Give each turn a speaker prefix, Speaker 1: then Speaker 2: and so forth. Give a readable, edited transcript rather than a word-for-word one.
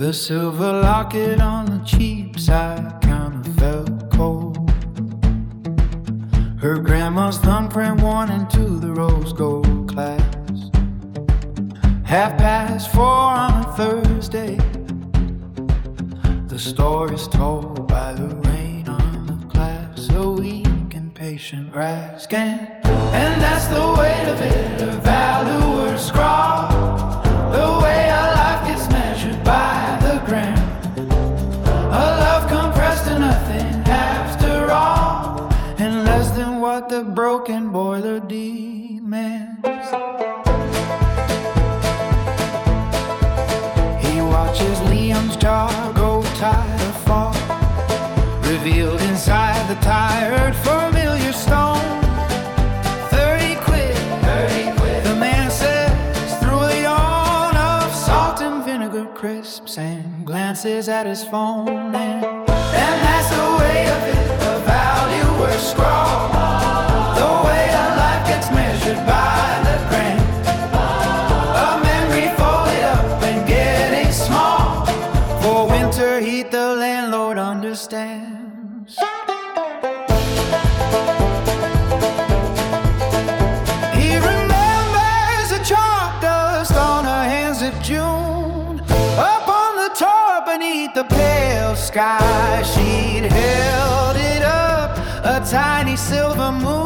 Speaker 1: The silver locket on the cheap side kinda felt cold. Her grandma's thumbprint worn into the rose gold class. 4:30 on a Thursday. The story's told by the rain on the glass. A weak and patient rascal, and that's the weight of it, a valuer scrawl. The way a life gets measured by the gram. A love compressed to nothing after all, and less than what the broken boiler demands. He watches Liam's jaw go tight or fall, revealed inside the tired familiar stone. 30 quid, 30 quid. The man says through a yawn of salt and vinegar crisps, and glances at his phone. And that's the way of it, a valuer scrawl. The way a life gets measured by the gram. A memory folded up and getting small. For winter heat the landlord understands. He remembers the chalk dust on her hands of June. Up on the top beneath the pale sky, she'd held it up, a tiny silver moon.